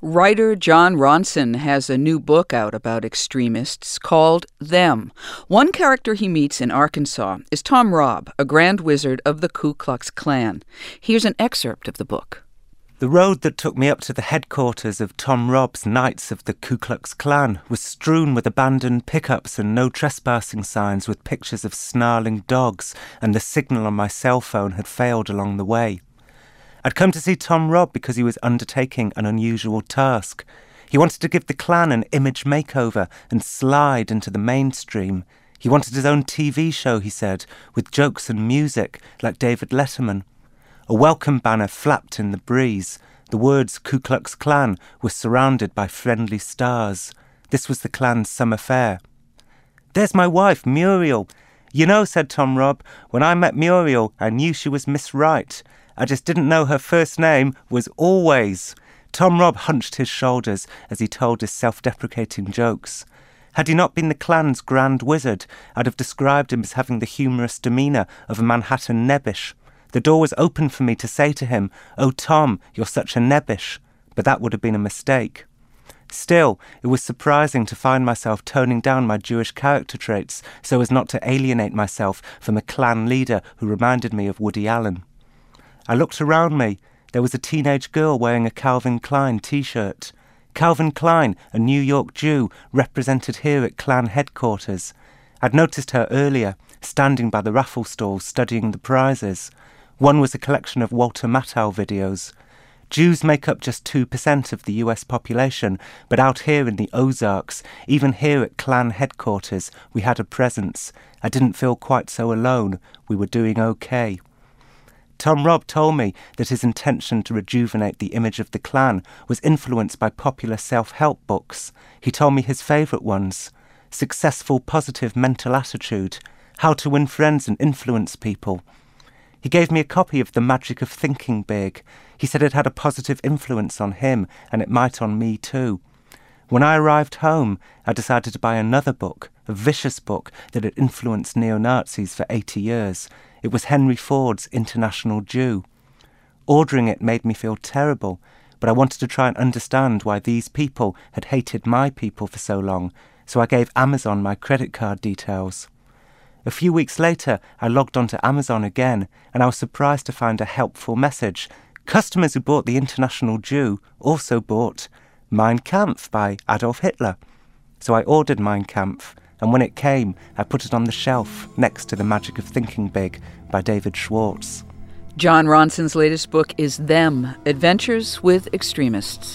Writer Jon Ronson has a new book out about extremists called Them. One character he meets in Arkansas is Tom Robb, a Grand Wizard of the Ku Klux Klan. Here's an excerpt of the book. The road that took me up to the headquarters of Tom Robb's Knights of the Ku Klux Klan was strewn with abandoned pickups and no trespassing signs with pictures of snarling dogs, and the signal on my cell phone had failed along the way. I'd come to see Tom Robb because he was undertaking an unusual task. He wanted to give the Klan an image makeover and slide into the mainstream. He wanted his own TV show, he said, with jokes and music like David Letterman. A welcome banner flapped in the breeze. The words Ku Klux Klan were surrounded by friendly stars. This was the Klan's summer fair. "There's my wife, Muriel. You know," said Tom Robb, "when I met Muriel, I knew she was Miss Right. I just didn't know her first name was Always." Tom Robb hunched his shoulders as he told his self-deprecating jokes. Had he not been the Klan's Grand Wizard, I'd have described him as having the humorous demeanour of a Manhattan nebbish. The door was open for me to say to him, "Oh, Tom, you're such a nebbish," but that would have been a mistake. Still, it was surprising to find myself toning down my Jewish character traits so as not to alienate myself from a Klan leader who reminded me of Woody Allen. I looked around me. There was a teenage girl wearing a Calvin Klein t-shirt. Calvin Klein, a New York Jew, represented here at Klan headquarters. I'd noticed her earlier, standing by the raffle stall studying the prizes. One was a collection of Walter Matthau videos. Jews make up just 2% of the US population, but out here in the Ozarks, even here at Klan headquarters, we had a presence. I didn't feel quite so alone. We were doing okay. Tom Robb told me that his intention to rejuvenate the image of the Klan was influenced by popular self-help books. He told me his favourite ones: Successful Positive Mental Attitude, How to Win Friends and Influence People. He gave me a copy of The Magic of Thinking Big. He said it had a positive influence on him, and it might on me too. When I arrived home, I decided to buy another book, a vicious book that had influenced neo-Nazis for 80 years. It was Henry Ford's International Jew. Ordering it made me feel terrible, but I wanted to try and understand why these people had hated my people for so long, so I gave Amazon my credit card details. A few weeks later, I logged onto Amazon again, and I was surprised to find a helpful message. Customers who bought The International Jew also bought Mein Kampf by Adolf Hitler. So I ordered Mein Kampf, and when it came, I put it on the shelf next to The Magic of Thinking Big by David Schwartz. Jon Ronson's latest book is Them, Adventures with Extremists.